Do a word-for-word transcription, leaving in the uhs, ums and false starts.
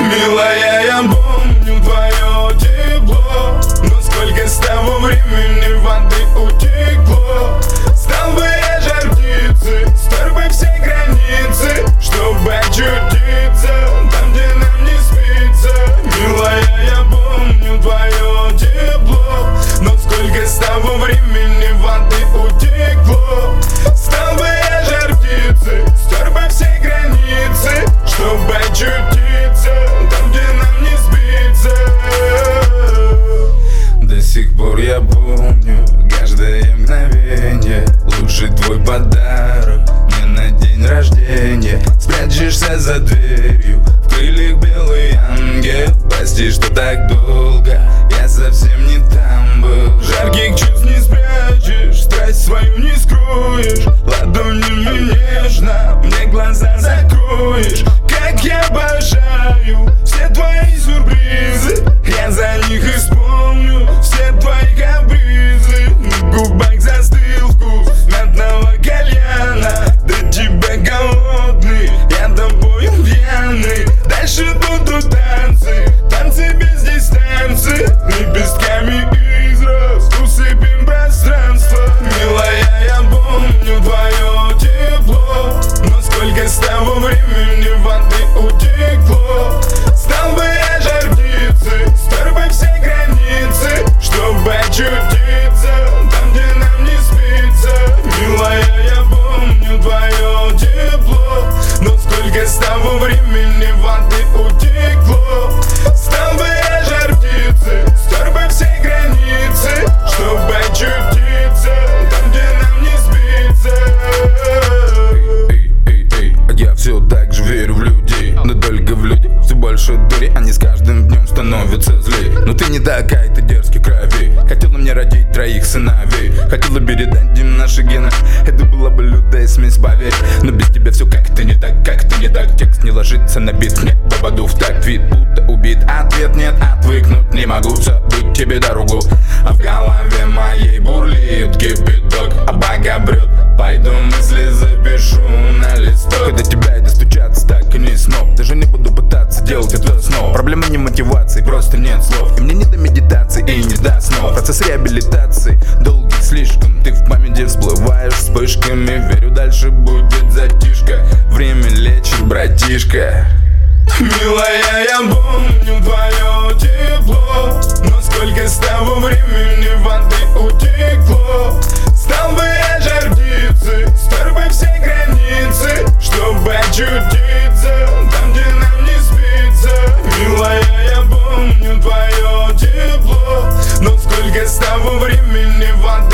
Милая, я помню твое тепло, но сколько с того времени воды утекло. Стал бы я жар птицы, стер бы все границы, чтобы очутиться там, где нам не спится. Милая, я помню твое тепло, но сколько с того времени воды утекло. Стал бы я жар птицы, стер бы все границы, чтобы очутиться там, где нам не спится. До сих пор я помню каждое мгновение, лучший твой подарок мне на день рождения. Спрячешься за дверью, в крыльях белый ангел. Прости, что так долго, я совсем не там был. Жарких чувств не спрячешь, страсть свою не скроешь. Ладонями нежно мне глаза закроешь. Как я обожаю все твои сюрпризы, я за них исполню все твои капризы. На губах застыл вкус мятного кальяна, до тебя голодный, я тобою пьяный. Дальше будут танцы, танцы без дистанции, лепестками из роз усыпим пространство. Милая, я помню твое тепло, но сколько с того времени воды утекло. Стал бы я жар птицы, стер бы все границы, чтобы очутиться там, где нам не спится. Милая, я помню твое тепло, но сколько с того времени воды утекло. Стал бы я жар птицы, стер бы все границы, чтобы очутиться там, где нам не спится. Эй, эй, эй, я все так же верю в людей, но только в людей все больше дури, они с каждым днем становятся злей. Но ты не такая, ты дерзкий крови. Хотела мне родить троих сыновей, хотела передать им наши гены. Это была бы лютая смесь, поверь. Но без тебя все как-то не так, как-то не так. Текст не ложится на бит, не попаду в такт. Вид будто убит, ответ нет, отвыкнуть не могу. Забыть тебе дорогу, а в голове моей бурлит кипяток. А бага брет, пойду мысли запишу на листок. Когда тебя достучаться, так и не смог. Даже не буду пытаться делать это снова. Проблема не в мотивации, просто нет слов. И мне не до медитации и не до снова. Процесс реабилитации долгий слишком. Ты в памяти всплываешь вспышками. Верю, дальше будет затишка. Время лечит, братишка. Милая, я помню твое тепло, но сколько с того времени воды утекло. Стал бы я жар птицы, стер бы все границы, чтобы очутиться там, где нам не спится. Милая, я помню твое тепло, но сколько с того времени воды